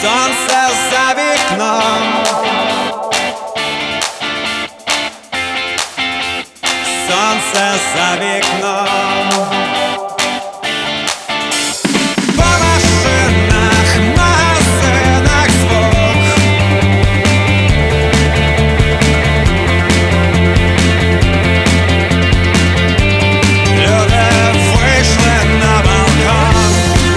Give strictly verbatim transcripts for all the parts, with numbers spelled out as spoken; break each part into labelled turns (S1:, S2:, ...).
S1: Сонце за вікном, сонце за вікном. По машинах, магазинах звук. Люди вийшли на балкон.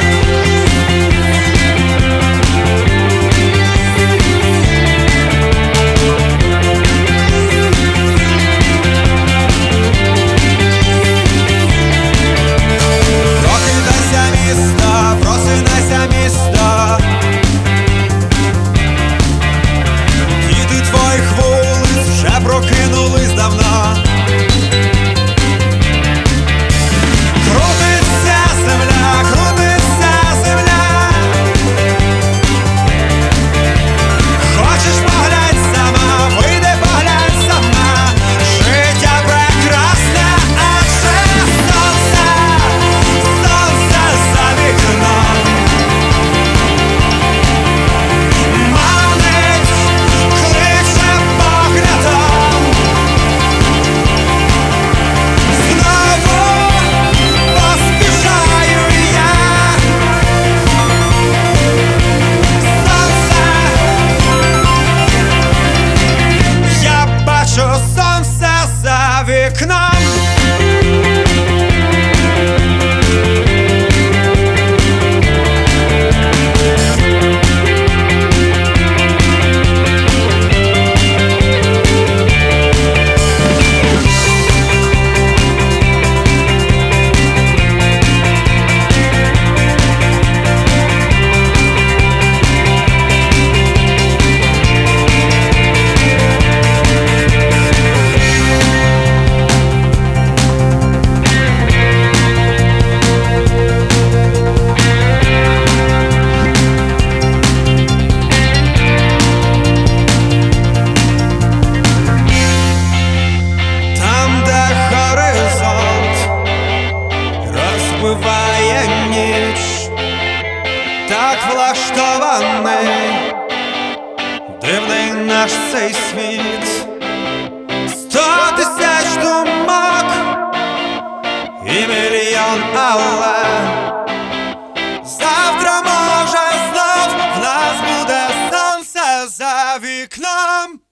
S1: Прокинулись давно. Крутиться земля, крутиться земля. Хочеш поглянь сама, вийди поглянь сама. Життя прекрасне, адже сонце, сонце за вікном. Манить, кличе поглядом. Сонце за вікном. Буває ніч, так влаштований, дивний наш цей світ. Сто тисяч думок і мільйон але. Завтра, може, знов в нас буде сонце за вікном.